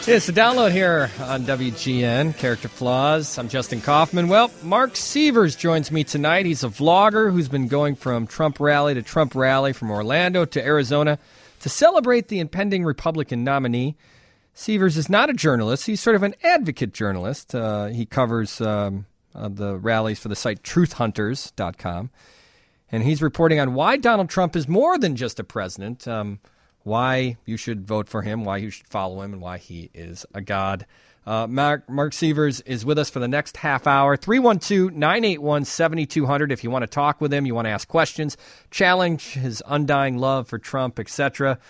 It's the download here on WGN, Character Flaws. I'm Justin Kaufman. Well, Mark Sievers joins me tonight. He's a vlogger who's been going from Trump rally to Trump rally, from Orlando to Arizona, to celebrate the impending Republican nominee. Sievers is not a journalist. He's sort of an advocate journalist. He covers the rallies for the site truthhunters.com. And he's reporting on why Donald Trump is more than just a president, why you should vote for him, why you should follow him, and why he is a god. Mark Sievers is with us for the next half hour. 312-981-7200 if you want to talk with him, you want to ask questions, challenge his undying love for Trump, etc.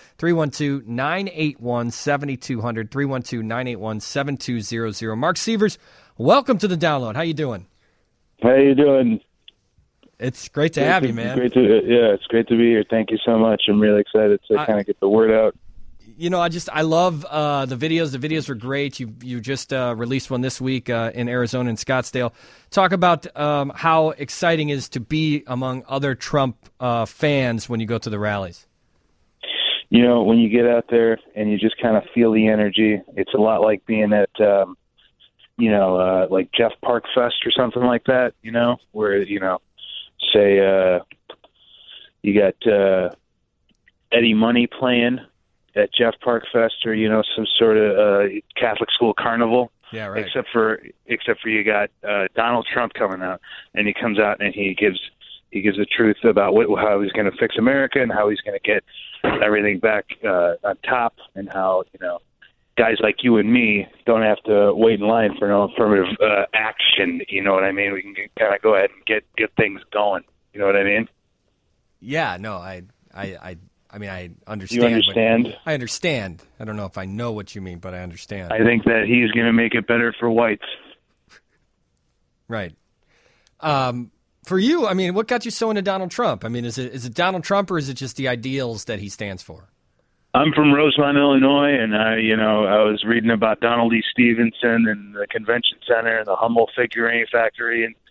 312-981-7200, 312-981-7200. Mark Sievers, welcome to the download. How you doing? How you doing? It's great to have you, man. It's great to be here. Thank you so much. I'm really excited to kind of get the word out. You know, I love the videos. The videos were great. You just released one this week in Arizona and Scottsdale. Talk about how exciting it is to be among other Trump fans when you go to the rallies. You know, when you get out there and you just kind of feel the energy, it's a lot like being at, like Jeff Park Fest or something like that, where, say you got Eddie Money playing at Jeff Park Fest, or some sort of Catholic school carnival. Yeah, right. Except for you got Donald Trump coming out, and he comes out and he gives the truth about how he's going to fix America and how he's going to get everything back on top, and how guys like you and me don't have to wait in line for no affirmative action. You know what I mean? We can kind of go ahead and get things going. You know what I mean? Yeah, no, I understand. You understand? I understand. I don't know if I know what you mean, but I understand. I think that he's going to make it better for whites. Right. For you, what got you so into Donald Trump? Is it Donald Trump, or is it just the ideals that he stands for? I'm from Rosemont, Illinois, and I was reading about Donald E. Stevenson and the Convention Center and the Hummel Figurine Factory, and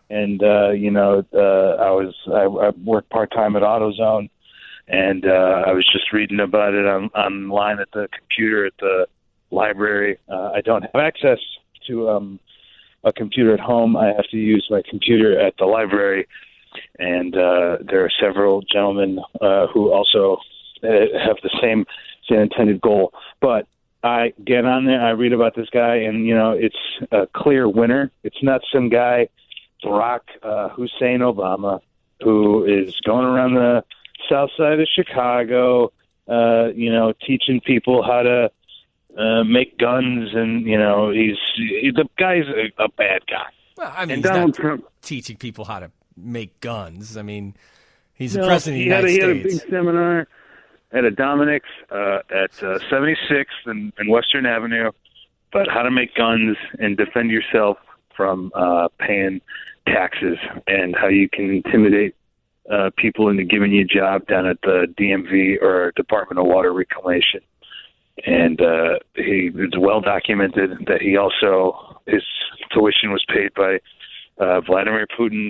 I worked part-time at AutoZone, and I was just reading about it online at the computer at the library. I don't have access to a computer at home. I have to use my computer at the library, and there are several gentlemen who also have the same intended goal. But I get on there, I read about this guy, and, it's a clear winner. It's not some guy, Barack Hussein Obama, who is going around the south side of Chicago, teaching people how to make guns, and, the guy's a bad guy. Well, and he's Donald not Trump teaching people how to make guns. He's the president of the United States. He had a States. big seminar at a Dominic's at 76th and Western Avenue about how to make guns and defend yourself from paying taxes, and how you can intimidate people into giving you a job down at the DMV or Department of Water Reclamation. And it's well documented that his tuition was paid by Vladimir Putin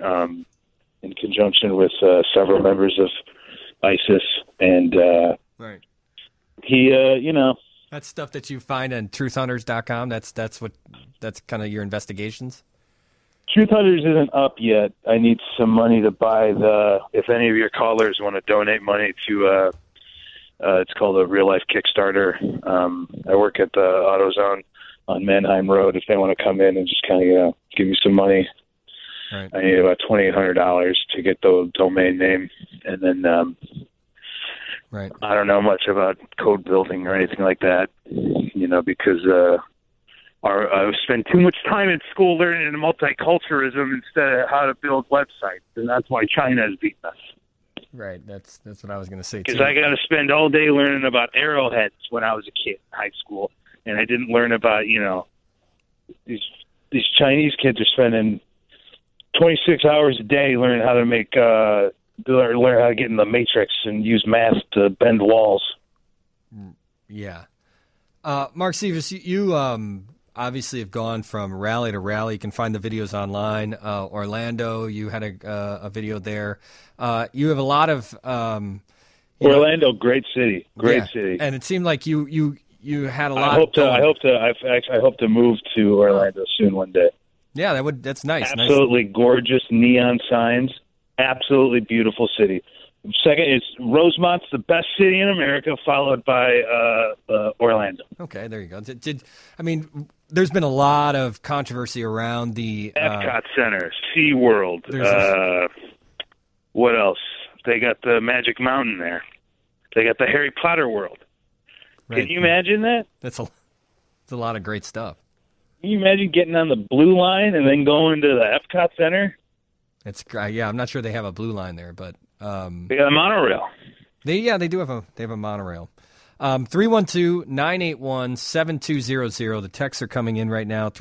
in conjunction with several members of ISIS, and right. He, that's stuff that you find on truthhunters.com. That's kind of your investigations. Truth Hunters isn't up yet. I need some money to buy if any of your callers want to donate money to, it's called a Real Life Kickstarter. I work at the AutoZone on Manheim Road. If they want to come in and just kind of, give me some money. Right. I need about $2,800 to get the domain name, and then right. I don't know much about code building or anything like that, because I spend too much time in school learning multiculturalism instead of how to build websites, and that's why China has beaten us. Right. That's what I was going to say, because I got to spend all day learning about arrowheads when I was a kid in high school, and I didn't learn about these Chinese kids are spending 26 hours a day learning how to learn how to get in the matrix and use math to bend walls. Yeah. Mark Sievers, you obviously have gone from rally to rally. You can find the videos online. Orlando, you had a video there. You have a lot of Orlando, great city, great city. And it seemed like you you had a lot. I hope to move to Orlando soon one day. Yeah, that's nice. Absolutely gorgeous neon signs. Absolutely beautiful city. Second is Rosemont's the best city in America, followed by Orlando. Okay, there you go. There's been a lot of controversy around the Epcot Center, SeaWorld. What else? They got the Magic Mountain there. They got the Harry Potter world. Right. Can you imagine that? That's a lot of great stuff. Can you imagine getting on the Blue Line and then going to the Epcot Center? I'm not sure they have a Blue Line there, but they got a monorail. They do have a monorail. 312-981-7200. The texts are coming in right now.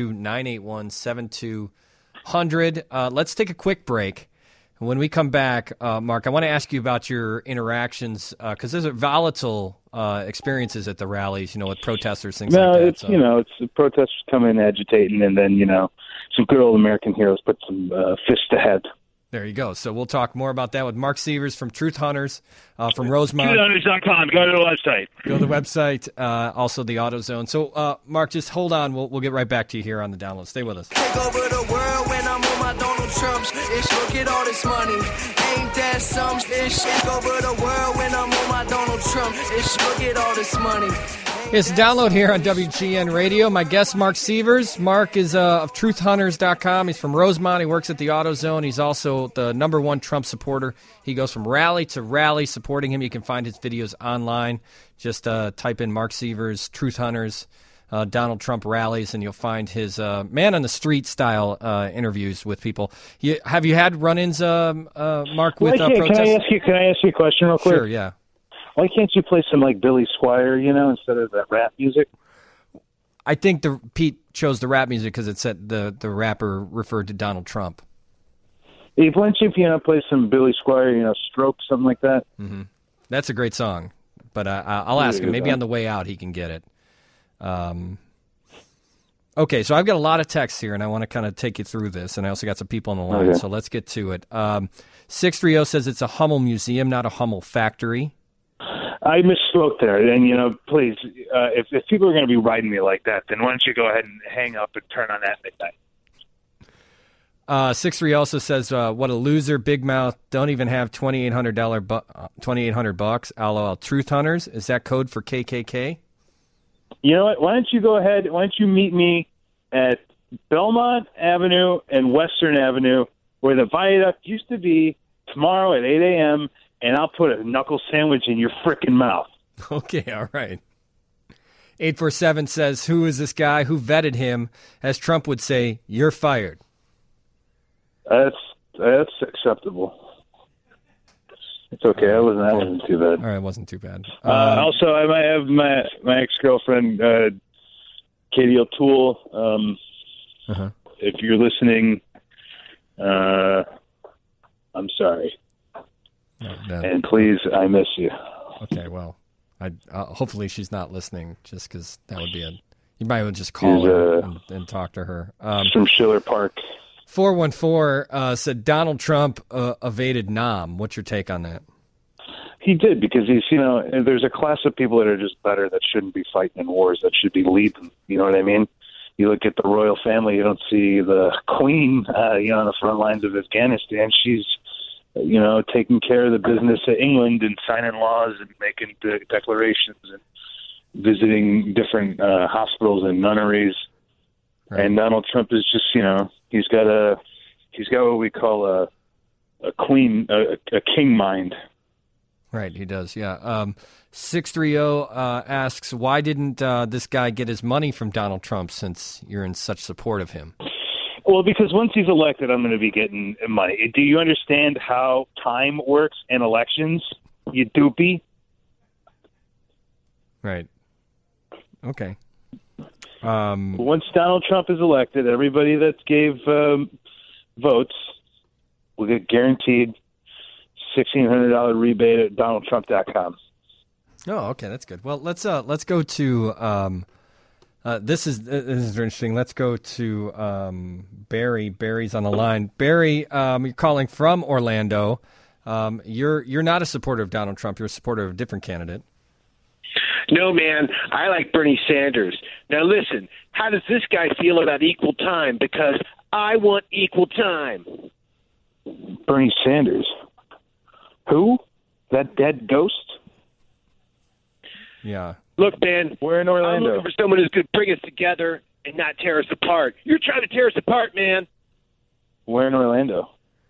312-981-7200. Let's take a quick break. When we come back, Mark, I want to ask you about your interactions because there's volatile experiences at the rallies, with protesters, things like that. It's the protesters come in agitating, and then, some good old American heroes put some fists ahead. There you go. So we'll talk more about that with Mark Sievers from Truth Hunters from Rosemont. TruthHunters.com. Go to the website. Go to the website. Also the AutoZone. So, Mark, just hold on. We'll get right back to you here on the download. Stay with us. Take over the world when I'm on my Donald Trump's. Look at all this money. Ain't that some? Take over the world when I'm on my Donald Trump. Look at all this money. It's a download here on WGN Radio. My guest, Mark Sievers. Mark is of TruthHunters.com. He's from Rosemont. He works at the AutoZone. He's also the #1 Trump supporter. He goes from rally to rally supporting him. You can find his videos online. Just type in Mark Sievers, Truth Hunters, Donald Trump rallies, and you'll find his man-on-the-street style interviews with people. Have you had run-ins, Mark, with protesters? Can I ask you a question real quick? Sure, yeah. Why can't you play some like Billy Squier, instead of that rap music? I think Pete chose the rap music because it said the rapper referred to Donald Trump. Why don't you play some Billy Squier, Stroke, something like that? Mm-hmm. That's a great song, but I'll ask him. Maybe on the way out he can get it. Okay, so I've got a lot of texts here, and I want to kind of take you through this, and I also got some people on the line, so let's get to it. 630 says it's a Hummel museum, not a Hummel factory. I misspoke there, and please, if people are going to be writing me like that, then why don't you go ahead and hang up and turn on at midnight? 630 also says, "What a loser, big mouth. Don't even have $2,800. LOL. Truth Hunters, is that code for KKK?" You know what? Why don't you go ahead? Why don't you meet me at Belmont Avenue and Western Avenue, where the viaduct used to be, tomorrow at 8 a.m., and I'll put a knuckle sandwich in your frickin' mouth. Okay, all right. 847 says, "Who is this guy? Who vetted him?" As Trump would say, "You're fired." That's acceptable. It's okay. That wasn't too bad. All right, it wasn't too bad. Also, I might have my ex-girlfriend, Katie O'Toole. If you're listening, I'm sorry. No. And please, I miss you. Okay, well, hopefully she's not listening, just because that would be you might want to just call her and talk to her. From Schiller Park. 414 said Donald Trump evaded Nam. What's your take on that? He did, because there's a class of people that are just better, that shouldn't be fighting in wars, that should be leading. You know what I mean? You look at the royal family, you don't see the Queen, on the front lines of Afghanistan. She's taking care of the business of England and signing laws and making declarations and visiting different hospitals and nunneries. Right. And Donald Trump is just, he's got what we call a king mind. Right, he does, yeah. 630 asks, why didn't this guy get his money from Donald Trump, since you're in such support of him? Well, because once he's elected, I'm going to be getting money. Do you understand how time works in elections, you doopy? Right. Okay. Once Donald Trump is elected, everybody that gave votes will get guaranteed $1,600 rebate at DonaldTrump.com. Oh, okay, that's good. Well, let's go to this is interesting. Let's go to Barry. Barry's on the line. Barry, you're calling from Orlando. You're not a supporter of Donald Trump. You're a supporter of a different candidate. No, man, I like Bernie Sanders. Now, listen, how does this guy feel about equal time? Because I want equal time. Bernie Sanders. Who? That dead ghost? Yeah. Look, man, We're in I'm Orlando. looking for someone who's going to bring us together and not tear us apart. You're trying to tear us apart, man. We're in Orlando.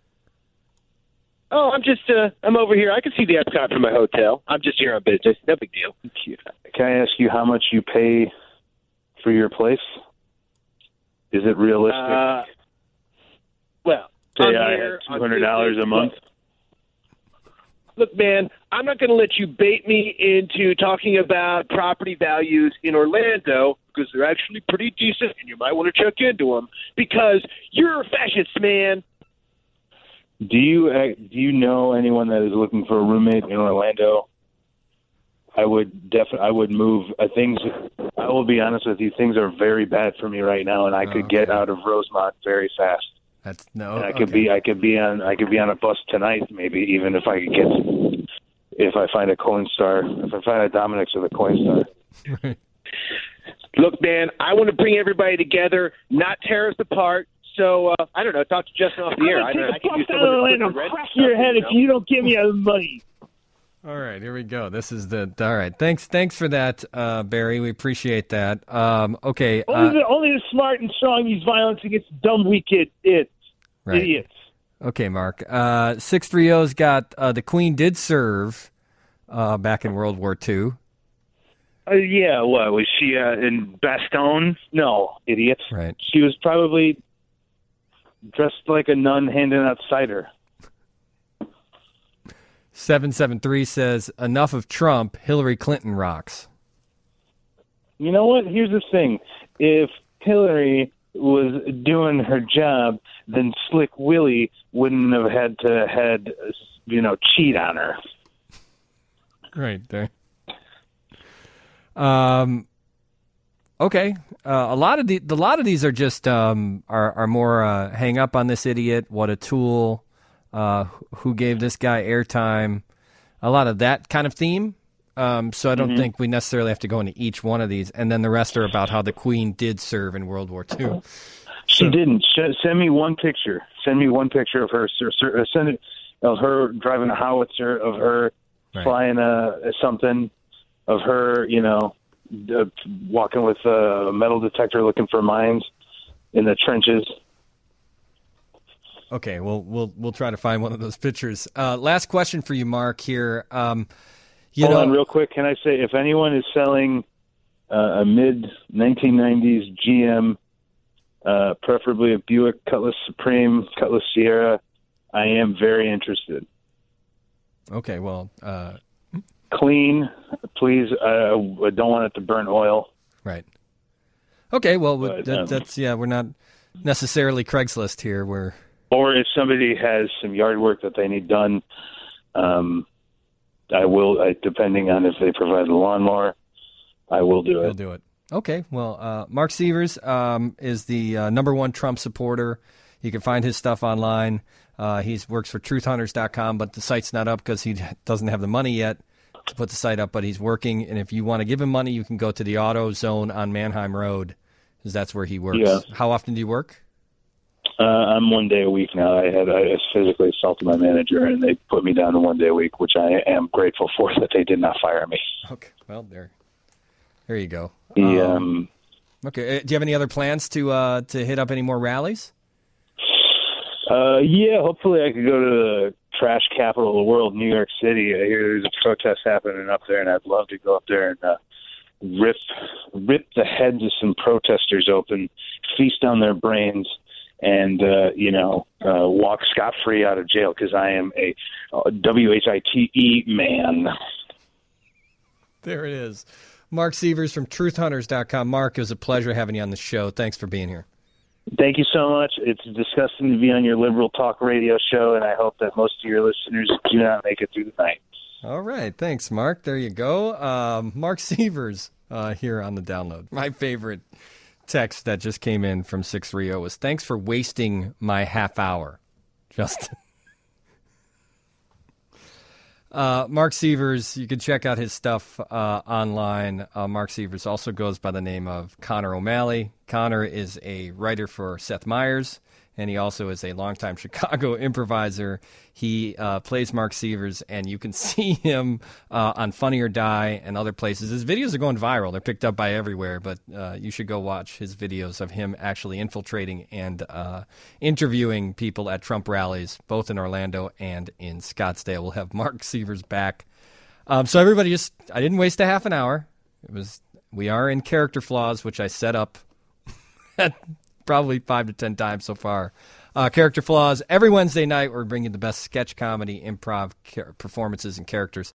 Oh, I'm over here. I can see the Epcot from my hotel. I'm just here on business. No big deal. Can I ask you how much you pay for your place? Is it realistic? Well, Say I'm I here had on $200 business. a month. Look, man, I'm not going to let you bait me into talking about property values in Orlando because they're actually pretty decent, and you might want to check into them because you're a fascist, man. Do you know anyone that is looking for a roommate in Orlando? I would move. I will be honest with you. Things are very bad for me right now, and I could get out of Rosemont very fast. That's no. And I could be on a bus tonight, maybe even if I find a Coinstar, if I find a Dominic's with a Coinstar. Look, man, I want to bring everybody together, not tear us apart. So I don't know. Talk to Justin off the air. I can use someone to put the red crack stuff, your head if you don't give me a money. All right, here we go. This is all right. Thanks for that, Barry. We appreciate that. Okay. Only the smart and strong use violence against dumb, weak idiots. Okay, Mark. 630's got the Queen did serve back in World War II. Yeah, what was she in Bastogne? No, idiots. Right. She was probably dressed like a nun handing out cider. 773 says, enough of Trump, Hillary Clinton rocks. You know what? Here's the thing. If Hillary was doing her job, then Slick Willie wouldn't have had to cheat on her. Right there. Okay. A lot of these are just are more hang up on this idiot. What a tool. Who gave this guy airtime? A lot of that kind of theme. So I don't think we necessarily have to go into each one of these. And then the rest are about how the Queen did serve in World War II. She didn't. Send me one picture. Send me one picture of her. Send it of her driving a howitzer, of her flying something, of her, walking with a metal detector looking for mines in the trenches. Okay, well, we'll try to find one of those pictures. Last question for you, Mark. Here, Hold on, real quick. Can I say, if anyone is selling a mid 1990s GM, preferably a Buick Cutlass Supreme, Cutlass Sierra, I am very interested. Okay, well, clean, please. I don't want it to burn oil. Right. Okay, well, that's we're not necessarily Craigslist here. Or if somebody has some yard work that they need done, I will, depending on if they provide the lawnmower, I will do it. You'll do it. Okay. Well, Mark Sievers is the number one Trump supporter. You can find his stuff online. He works for truthhunters.com, but the site's not up because he doesn't have the money yet to put the site up, but he's working. And if you want to give him money, you can go to the Auto Zone on Manheim Road, because that's where he works. Yeah. How often do you work? I'm 1 day a week now. I physically assaulted my manager, and they put me down to 1 day a week, which I am grateful for, that they did not fire me. Okay, well, there you go. Okay, do you have any other plans to hit up any more rallies? Yeah, hopefully I could go to the trash capital of the world, New York City. I hear there's a protest happening up there, and I'd love to go up there and rip the heads of some protesters open, feast on their brains, and walk scot-free out of jail, because I am a WHITE man. There it is. Mark Sievers from truthhunters.com. Mark, it was a pleasure having you on the show. Thanks for being here. Thank you so much. It's disgusting to be on your liberal talk radio show, and I hope that most of your listeners do not make it through the night. All right. Thanks, Mark. There you go. Mark Sievers here on the download. My favorite text that just came in from 630 was, thanks for wasting my half hour, Justin. Mark Sievers, you can check out his stuff online. Mark Sievers also goes by the name of Connor O'Malley. Connor is a writer for Seth Meyers, and he also is a longtime Chicago improviser. He plays Mark Sievers, and you can see him on Funny or Die and other places. His videos are going viral. They're picked up by everywhere, but you should go watch his videos of him actually infiltrating and interviewing people at Trump rallies, both in Orlando and in Scottsdale. We'll have Mark Sievers back. So everybody I didn't waste a half an hour. We are in Character Flaws, which I set up probably 5 to 10 times so far. Character Flaws. Every Wednesday night, we're bringing the best sketch comedy, improv performances, and characters